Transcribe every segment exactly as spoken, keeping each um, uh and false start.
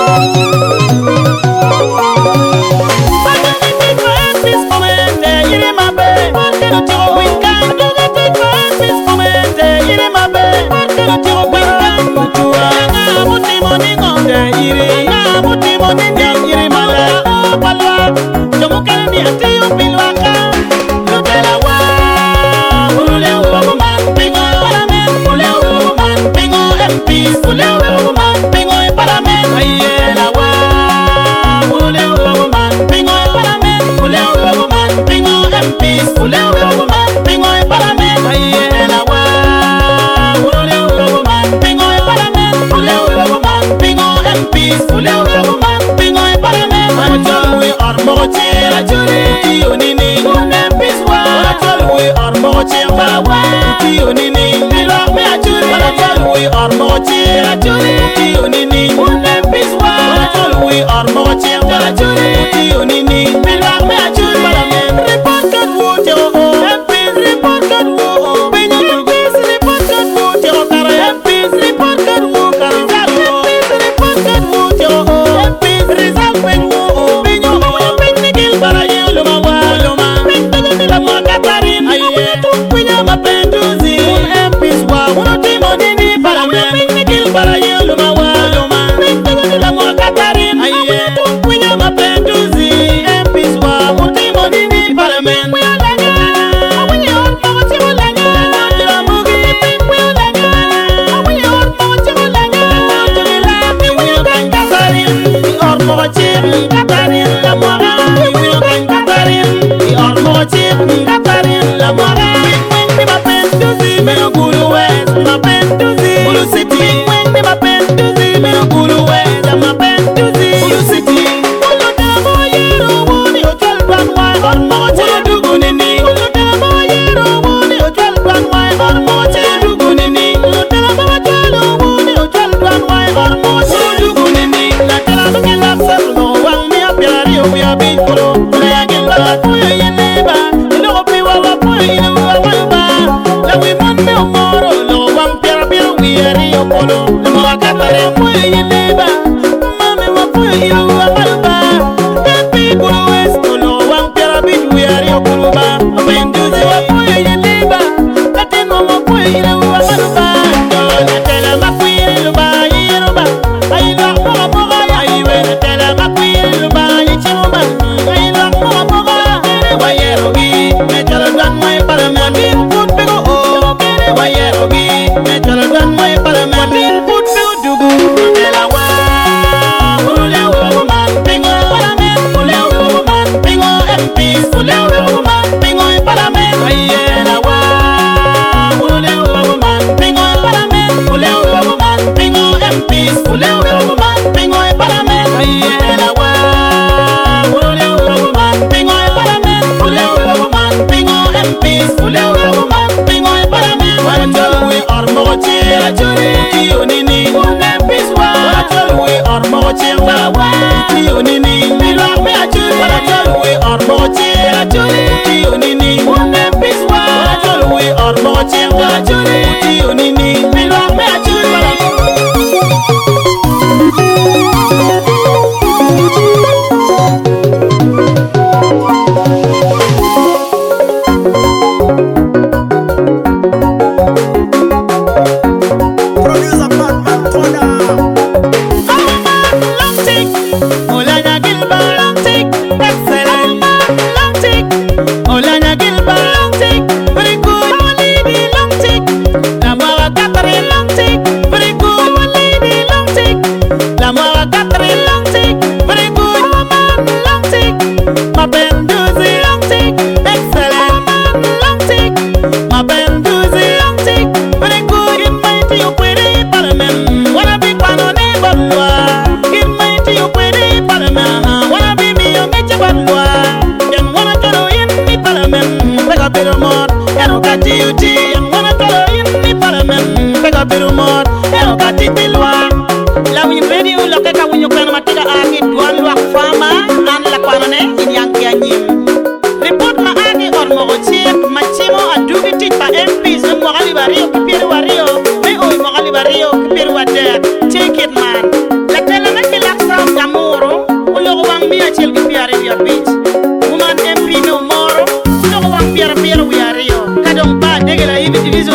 Take it, man. La tele na kilaksa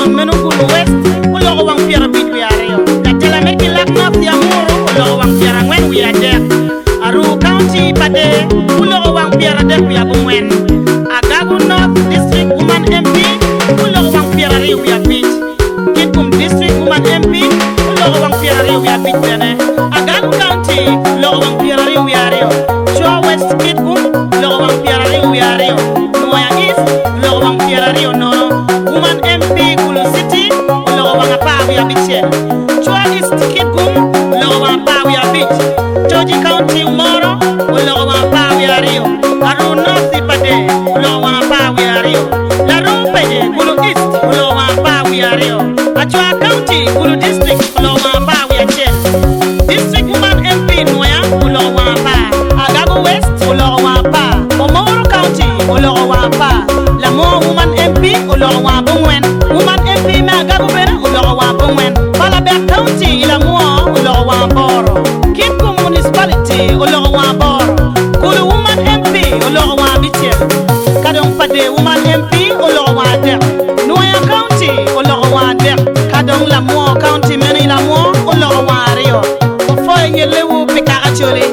John Menungulu West, Ulo Wang Piera Beach we are here. Tatela make it like North Yamuru, Ulo Wang Piera when we are there. Aru County Pade, Ulo Wang Piera Dek we are Bumwen. Agagu North District Woman M P, Ulo Wang Piera Rio we are beach. Kitkum District Woman M P, Ulo Wang Piera Rio we are beach bene. Agagu County, Ulo Wang Piera Rio we are here. Chua West Kitkum, Ulo Wang Piera Rio we are here. Noya East, Ulo Wang Piera Rio no. Woman M P Kulu City, Ulo Wang Pa we are beach. Chua East Kitkum, Ulo Wang Pa we are beach. Choji County Moro, Ulo Wang Pa we are here. Aru North Pade, Ulo Wang Pa we are here. Laru Pede, Kulu East, Ulo Wang Pa we are here. Achua County, Kulu District, Ulo Wang Pa we are here. District Woman M P Noya, Ulo Wang Pa. Agago West, Ulo Wang Pa. Omoro County, Ulo Wang Pa. Lamo Woman M P, Ulo Wang Bungwen. Woman M P me Agago Bena, Ulo Wang Bungwen. Palabek County, Lamo, Ulo Wang Boro. Kitkum Municipality, Ulo Wang Boro. Kulu Woman M P, Ulo Wang Biche. Kadong Pade Woman M P, Ulo Wang Dek. Noya County, Ulo Wang Dek. Kadong Lamo County, Meni Lamo, Ulo Wang Rio. Ofoy Yelewu Pikacholi.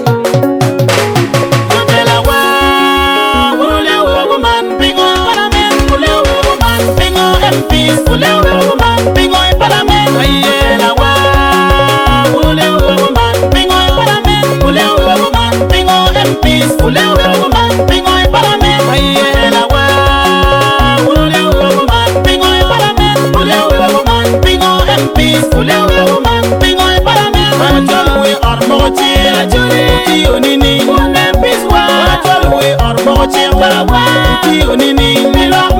Ulewe woman, bingo e parliament. Aye la wa. Ulewe woman, bingo e parliament. Ulewe woman, bingo M Ps. Ulewe woman, bingo e parliament. Aye la wa. Ulewe woman, bingo e parliament. Ulewe woman, bingo M Ps. Ulewe woman, bingo e parliament. Ajolwe ormochi, ajolwe ti onini. M Ps wa. Ajolwe ormochi para wa ti onini.